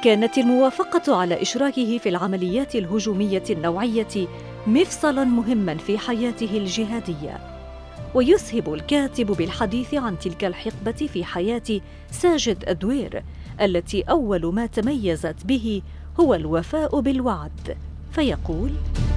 كانت الموافقة على إشراكه في العمليات الهجومية النوعية مفصلاً مهماً في حياته الجهادية. ويسهب الكاتب بالحديث عن تلك الحقبة في حياة ساجد أدوير التي أول ما تميزت به هو الوفاء بالوعد، فيقول: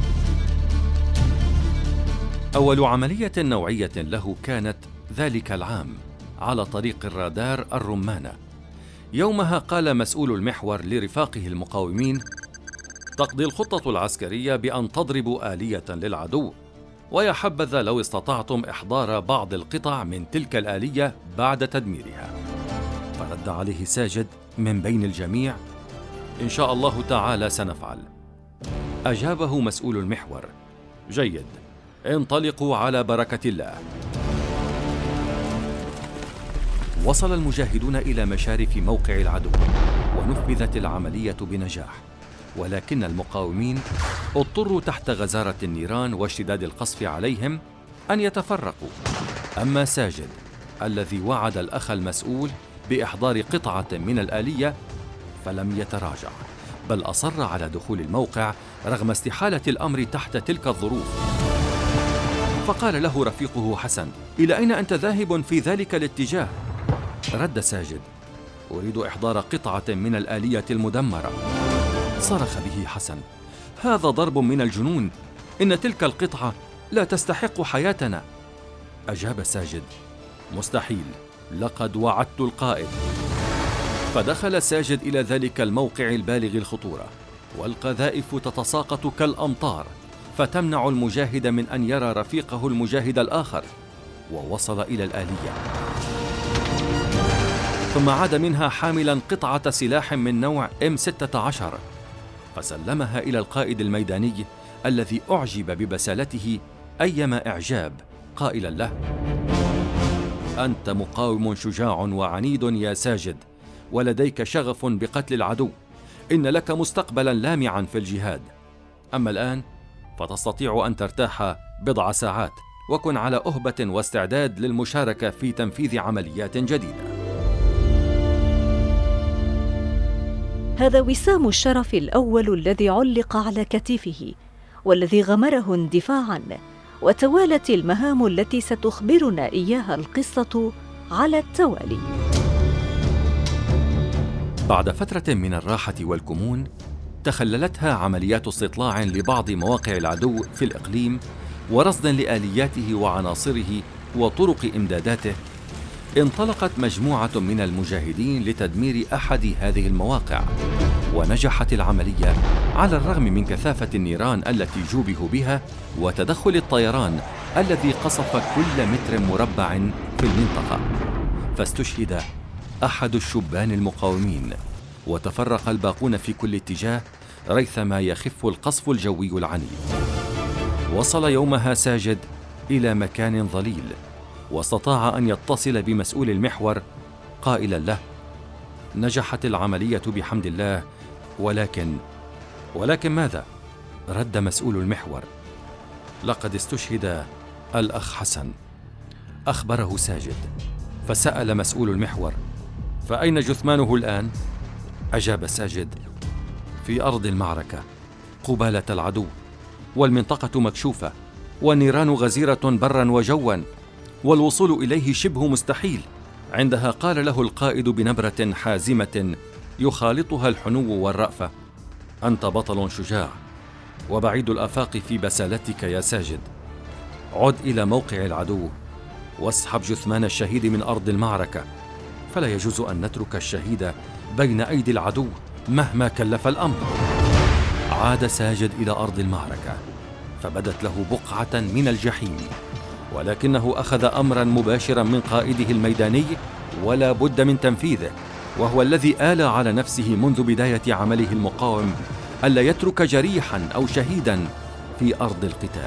أول عملية نوعية له كانت ذلك العام على طريق الرادار الرمانة. يومها قال مسؤول المحور لرفاقه المقاومين: تقضي الخطة العسكرية بأن تضربوا آلية للعدو، ويا حبذا لو استطعتم إحضار بعض القطع من تلك الآلية بعد تدميرها. فرد عليه ساجد من بين الجميع: إن شاء الله تعالى سنفعل. أجابه مسؤول المحور: جيد، انطلقوا على بركة الله. وصل المجاهدون إلى مشارف موقع العدو، ونفذت العملية بنجاح، ولكن المقاومين اضطروا تحت غزارة النيران واشتداد القصف عليهم أن يتفرقوا. أما ساجد الذي وعد الأخ المسؤول بإحضار قطعة من الآلية فلم يتراجع، بل أصر على دخول الموقع رغم استحالة الأمر تحت تلك الظروف. فقال له رفيقه حسن: إلى أين أنت ذاهب في ذلك الاتجاه؟ رد ساجد: أريد إحضار قطعة من الآلية المدمرة. صرخ به حسن: هذا ضرب من الجنون، إن تلك القطعة لا تستحق حياتنا. أجاب ساجد: مستحيل، لقد وعدت القائد. فدخل ساجد إلى ذلك الموقع البالغ الخطورة، والقذائف تتساقط كالأمطار فتمنع المجاهد من أن يرى رفيقه المجاهد الآخر، ووصل إلى الآلية، ثم عاد منها حاملا قطعة سلاح من نوع M16، فسلمها إلى القائد الميداني الذي أعجب ببسالته أيما إعجاب، قائلا له: أنت مقاوم شجاع وعنيد يا ساجد، ولديك شغف بقتل العدو، إن لك مستقبلا لامعا في الجهاد. أما الآن فتستطيع أن ترتاح بضع ساعات، وكن على أهبة واستعداد للمشاركة في تنفيذ عمليات جديدة. هذا وسام الشرف الأول الذي علق على كتفه، والذي غمره اندفاعاً، وتوالت المهام التي ستخبرنا إياها القصة على التوالي. بعد فترة من الراحة والكمون تخللتها عمليات استطلاع لبعض مواقع العدو في الإقليم، ورصد لآلياته وعناصره وطرق إمداداته. انطلقت مجموعة من المجاهدين لتدمير أحد هذه المواقع، ونجحت العملية على الرغم من كثافة النيران التي جوبهوا بها وتدخل الطيران الذي قصف كل متر مربع في المنطقة. فاستشهد أحد الشبان المقاومين، وتفرق الباقون في كل اتجاه ريثما يخف القصف الجوي العنيف. وصل يومها ساجد إلى مكان ظليل، واستطاع أن يتصل بمسؤول المحور قائلا له: نجحت العملية بحمد الله، ولكن ماذا؟ رد مسؤول المحور: لقد استشهد الأخ حسن. أخبره ساجد، فسأل مسؤول المحور: فأين جثمانه الآن؟ أجاب ساجد: في أرض المعركة قبالة العدو، والمنطقة مكشوفة، والنيران غزيرة برا وجوا، والوصول إليه شبه مستحيل. عندها قال له القائد بنبرة حازمة يخالطها الحنو والرأفة: أنت بطل شجاع وبعيد الآفاق في بسالتك يا ساجد. عد إلى موقع العدو واسحب جثمان الشهيد من أرض المعركة، فلا يجوز أن نترك الشهيد بين أيدي العدو مهما كلف الأمر. عاد ساجد إلى أرض المعركة، فبدت له بقعة من الجحيم، ولكنه أخذ أمرا مباشرا من قائده الميداني ولا بد من تنفيذه، وهو الذي آل على نفسه منذ بداية عمله المقاوم ألا يترك جريحا أو شهيدا في أرض القتال.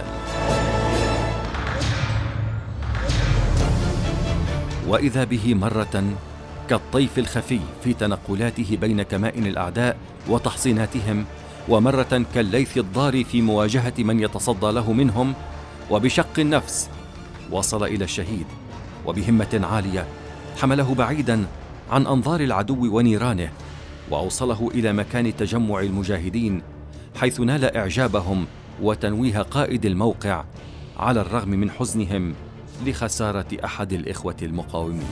وإذا به مرة كالطيف الخفي في تنقلاته بين كمائن الأعداء وتحصيناتهم، ومرة كالليث الضار في مواجهة من يتصدى له منهم، وبشق النفس وصل إلى الشهيد، وبهمة عالية حمله بعيدا عن أنظار العدو ونيرانه، وأوصله إلى مكان تجمع المجاهدين، حيث نال إعجابهم وتنويه قائد الموقع على الرغم من حزنهم لخسارة أحد الإخوة المقاومين.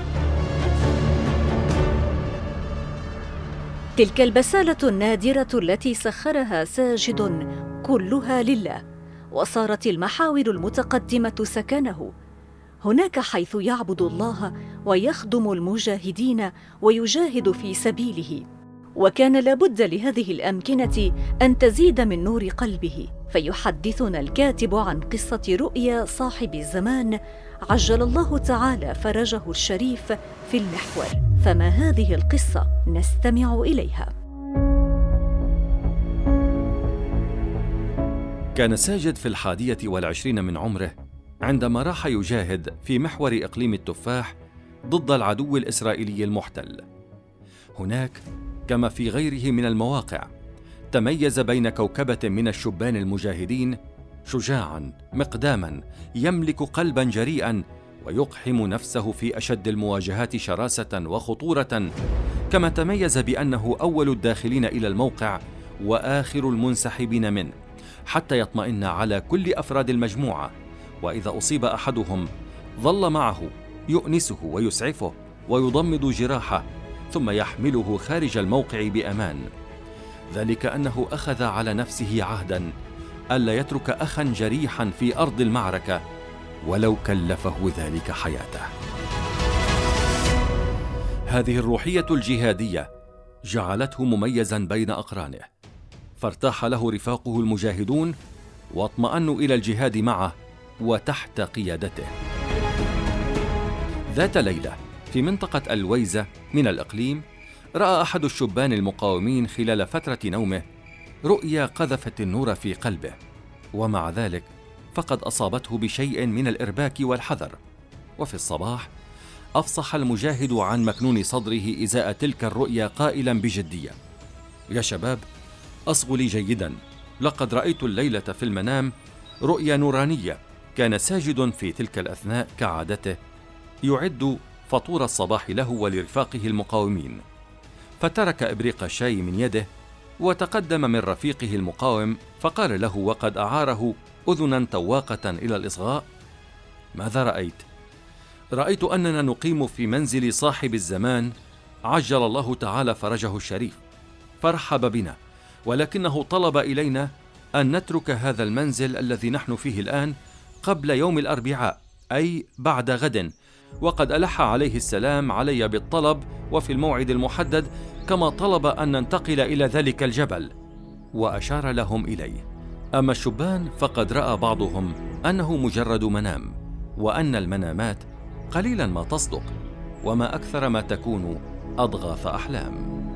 تلك البسالة النادرة التي سخرها ساجد كلها لله، وصارت المحاور المتقدمة سكنه، هناك حيث يعبد الله ويخدم المجاهدين ويجاهد في سبيله. وكان لابد لهذه الأمكنة أن تزيد من نور قلبه، فيحدثنا الكاتب عن قصة رؤيا صاحب الزمان عجل الله تعالى فرجه الشريف في المحور. فما هذه القصة؟ نستمع إليها. كان ساجد في 21 من عمره عندما راح يجاهد في محور إقليم التفاح ضد العدو الإسرائيلي المحتل. هناك كما في غيره من المواقع تميز بين كوكبة من الشبان المجاهدين شجاعاً مقداماً يملك قلباً جريئاً ويقحم نفسه في أشد المواجهات شراسة وخطورة، كما تميز بأنه أول الداخلين إلى الموقع وآخر المنسحبين منه، حتى يطمئن على كل أفراد المجموعة، وإذا أصيب أحدهم ظل معه يؤنسه ويسعفه ويضمد جراحه، ثم يحمله خارج الموقع بأمان. ذلك أنه أخذ على نفسه عهداً ألا يترك أخاً جريحاً في أرض المعركة ولو كلفه ذلك حياته. هذه الروحية الجهادية جعلته مميزاً بين أقرانه، فارتاح له رفاقه المجاهدون واطمأنوا إلى الجهاد معه وتحت قيادته. ذات ليلة في منطقة الويزة من الإقليم، رأى أحد الشبان المقاومين خلال فترة نومه رؤيا قذفت النور في قلبه، ومع ذلك فقد أصابته بشيء من الإرباك والحذر. وفي الصباح أفصح المجاهد عن مكنون صدره إزاء تلك الرؤيا قائلا بجدية: يا شباب، أصغوا لي جيدا، لقد رأيت الليلة في المنام رؤيا نورانية. كان ساجد في تلك الأثناء كعادته يعد فطور الصباح له ولرفاقه المقاومين، فترك إبريق الشاي من يده وتقدم من رفيقه المقاوم فقال له وقد أعاره أذنا تواقة إلى الإصغاء: ماذا رأيت؟ رأيت أننا نقيم في منزل صاحب الزمان عجل الله تعالى فرجه الشريف، فرحب بنا، ولكنه طلب إلينا أن نترك هذا المنزل الذي نحن فيه الآن قبل يوم الأربعاء، أي بعد غد، وقد ألح عليه السلام علي بالطلب وفي الموعد المحدد، كما طلب أن ننتقل إلى ذلك الجبل، وأشار لهم إليه. أما الشبان فقد رأى بعضهم أنه مجرد منام، وأن المنامات قليلا ما تصدق، وما أكثر ما تكون أضغاث أحلام.